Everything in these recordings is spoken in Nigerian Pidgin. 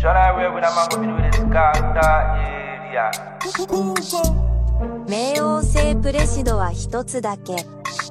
冥王星プレシドは一つだけ。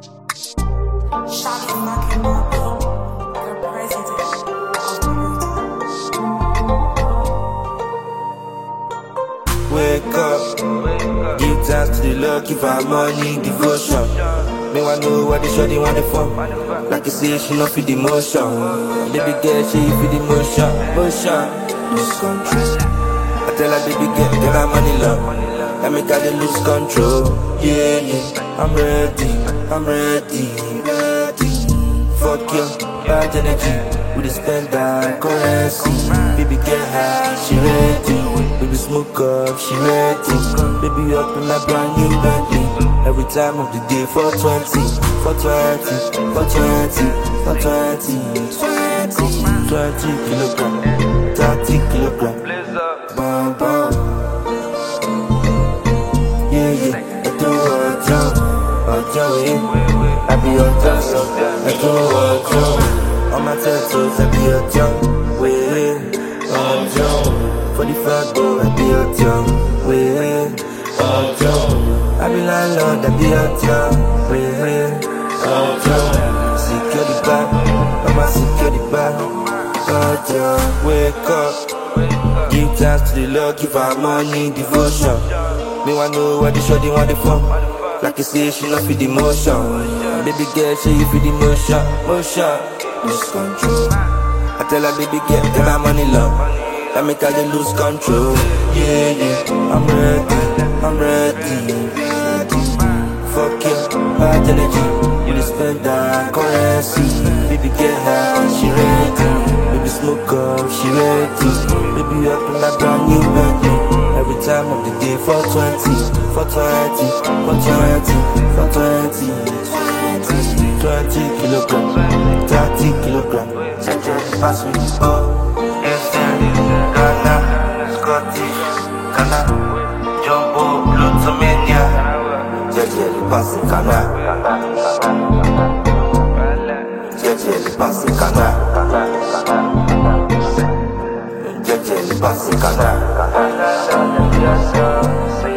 Wake up, give thanks to the Lord, give her money, devotion. Me want know what the shorty want it for. Like you say, she not feel the motion. Baby girl, she feel the motion, motion. Lose control. I tell her, baby girl, get her money low. Let me got to lose control. Yeah, yeah, I'm ready, ready. Fuck you, bad energy. We just spend that currency. Baby get high, she ready. Baby smoke up, she ready. Baby up in my brand new Bentley. Every time of the day, 420, 420, 420, 420, 20 kilogram, 30 kilogram. Bam bam. Yeah yeah, I do a job, I be your just, I do a job. All my tattoos, I be a jump, way, jump. 45 boy, I be a jump, way, jump. I be landlord, I be a jump, way, jump. Secure the back, I'ma secure the back, jump. Wake up, give thanks to the Lord, give her money, devotion. Me want know what the shorty want it for. Like you say, she not feel the motion. Baby girl, she feel the motion, motion. Lose control. I tell her, baby, get my money low. Let me call you lose control. Yeah, yeah, I'm ready. Fuck you, bad energy. You just spend that currency. Baby, get high, she ready. Baby, smoke up, she ready. Baby, up in that brand new Bentley. Every time of the day, 420, 420, 420, 420. 20 kilogram, 30 kilogram. Pass me the ball. Ghana, Scottish, Ghana, Jumbo, Plutomania. Pass the Ghana. Pass the Ghana. Pass the Ghana.